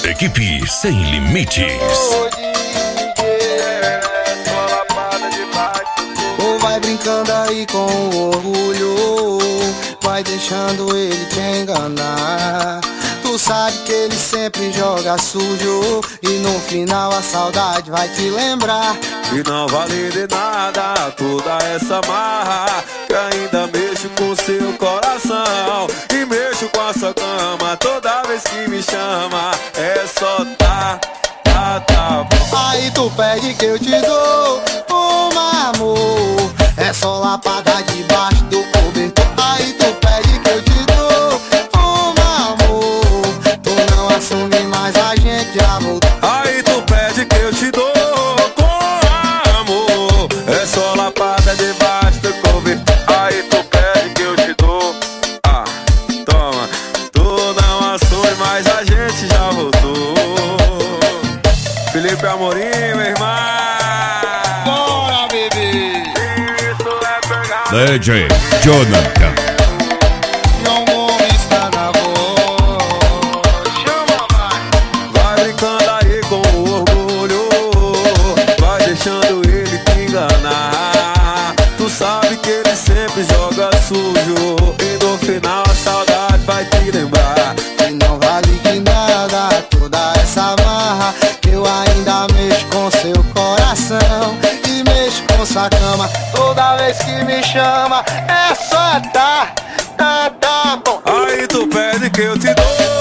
Equipe Sem Limites. Ou vai brincando aí com o orgulho, vai deixando ele te enganar. Tu sabe que ele sempre joga sujo e no final a saudade vai te lembrar. E não vale de nada toda essa marra, que ainda mexo com seu coração e mexo com a sua cama. Toda vez que me chama é só tá bom. Aí tu pede que eu te dou uma amor, é só lapada debaixo do cobertor. Aí tu pede que eu te dou uma amor, tu não assume mais, a gente já voltou. Aí tu pede que eu te dou com amor, é só lapada debaixo do cobertor. Aí tu pede que eu te dou, toma, tu não assume mais, a gente já voltou. Felipe Amorim, meu irmão. Bora, bebê. Isso é pegar. DJ Jonathan. Não vou estar na voz. Chama, Vai brincando aí com o orgulho, vai deixando ele te enganar. Tu sabe que ele sempre joga sujo e no final a saudade vai te lembrar. e não vale de nada toda essa marra, que eu ainda mexo com seu coração e mexo com sua cama. Toda vez que me chama é só tá bom. Aí tu pede que eu te dou